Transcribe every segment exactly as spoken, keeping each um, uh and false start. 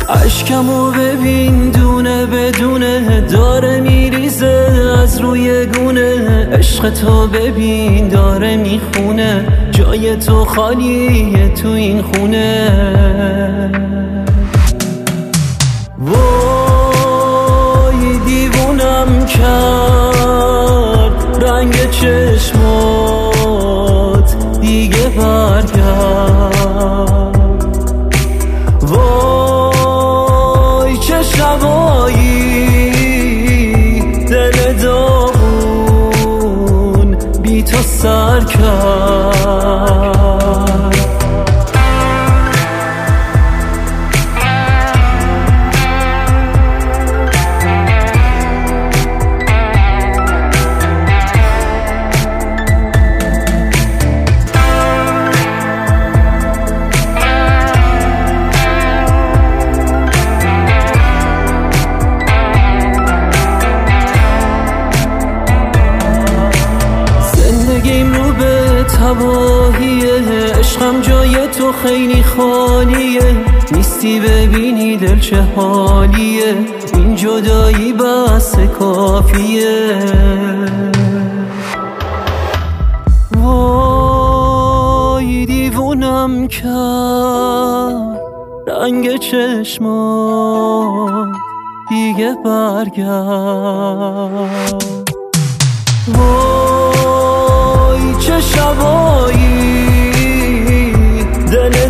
اشکمو ببین دونه بدونه داره میریزه از روی گونه. عشق تو ببین داره میخونه جای تو خالیه تو این خونه. وای دیوونم کرد رنگ چشمات دیگه برگرد. وای چه شبایی دل داغون بی تو سر کرد. تباهیه عشقم جای تو خیلی خالیه. نیستی ببینی دل چه حالیه این جدایی بس کافیه. وای دیوونم کرد رنگ چشمات دیگه برگرد. چه شبایی دل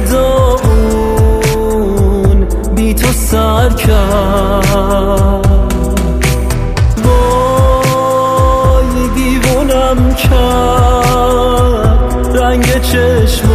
داغون بی تو سر کرد. وای دیوونم کرد رنگ چشم